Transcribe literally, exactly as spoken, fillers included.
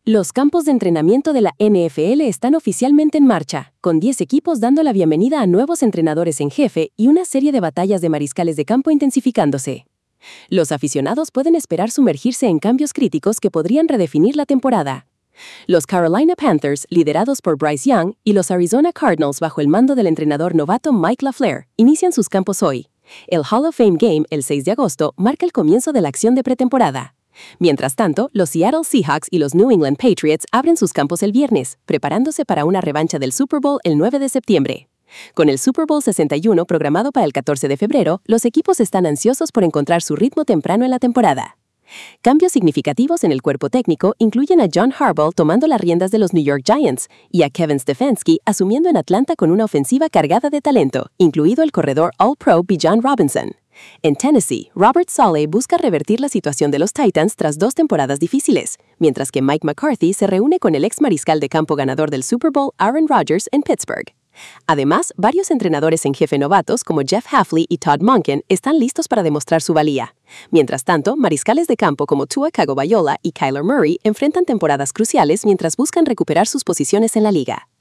Los campos de entrenamiento de la N F L están oficialmente en marcha, con diez equipos dando la bienvenida a nuevos entrenadores en jefe y una serie de batallas de mariscales de campo intensificándose. Los aficionados pueden esperar sumergirse en cambios críticos que podrían redefinir la temporada. Los Carolina Panthers, liderados por Bryce Young, y los Arizona Cardinals bajo el mando del entrenador novato Mike LaFleur, inician sus campos hoy. El Hall of Fame Game, el seis de agosto, marca el comienzo de la acción de pretemporada. Mientras tanto, los Seattle Seahawks y los New England Patriots abren sus campos el viernes, preparándose para una revancha del Super Bowl el nueve de septiembre. Con el Super Bowl sesenta y uno programado para el catorce de febrero, los equipos están ansiosos por encontrar su ritmo temprano en la temporada. Cambios significativos en el cuerpo técnico incluyen a John Harbaugh tomando las riendas de los New York Giants y a Kevin Stefanski asumiendo en Atlanta con una ofensiva cargada de talento, incluido el corredor All-Pro Bijan Robinson. En Tennessee, Robert Saleh busca revertir la situación de los Titans tras dos temporadas difíciles, mientras que Mike McCarthy se reúne con el ex mariscal de campo ganador del Super Bowl Aaron Rodgers en Pittsburgh. Además, varios entrenadores en jefe novatos como Jeff Hafley y Todd Monken están listos para demostrar su valía. Mientras tanto, mariscales de campo como Tua Tagovailoa y Kyler Murray enfrentan temporadas cruciales mientras buscan recuperar sus posiciones en la liga.